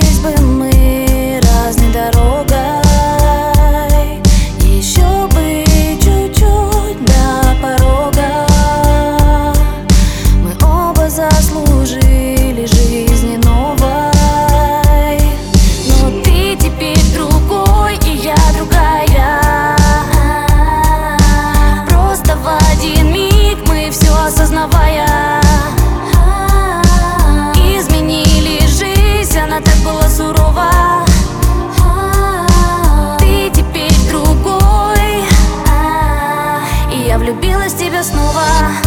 Расстались бы мы разной дорогой, еще бы чуть-чуть до порога. Мы оба заслужили жизни новой, но ты теперь другой, и я другая. Просто в один миг мы все осознавая изменили жизнь, она так была сурова. Ты теперь другой, и я влюбилась в тебя снова.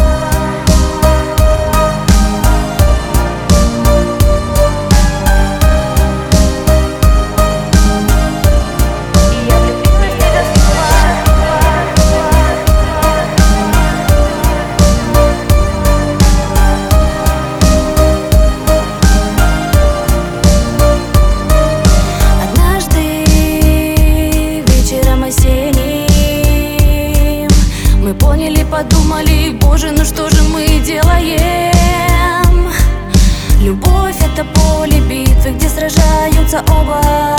Подумали, боже, ну что же мы делаем? Любовь — это поле битвы, где сражаются оба.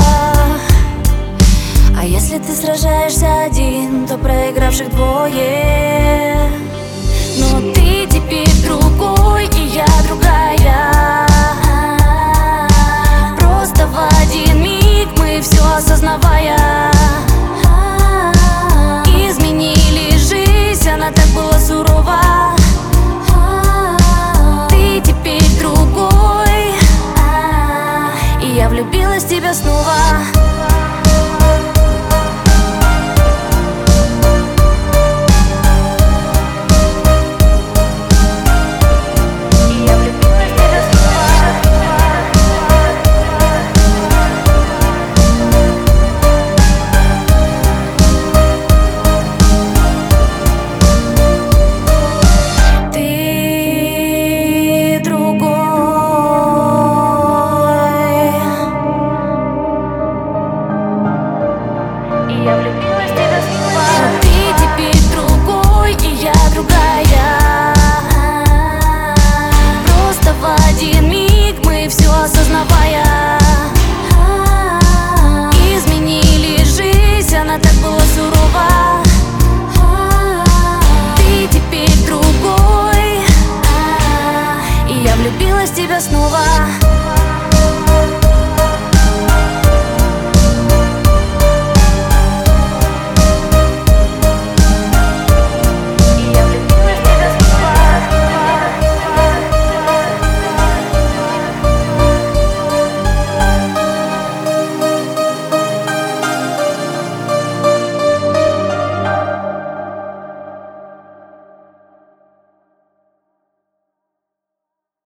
А если ты сражаешься один, то проигравших двое. Но ты теперь другой, и я другая. Просто в один миг мы все осознавая она так была сурова. Ты теперь другой, и я влюбилась в тебя снова. Я влюбилась в тебя снова. Ты теперь другой, и я другая. Просто в один миг мы все осознавая изменили жизнь, она так была сурова. Ты теперь другой, и я влюбилась в тебя снова.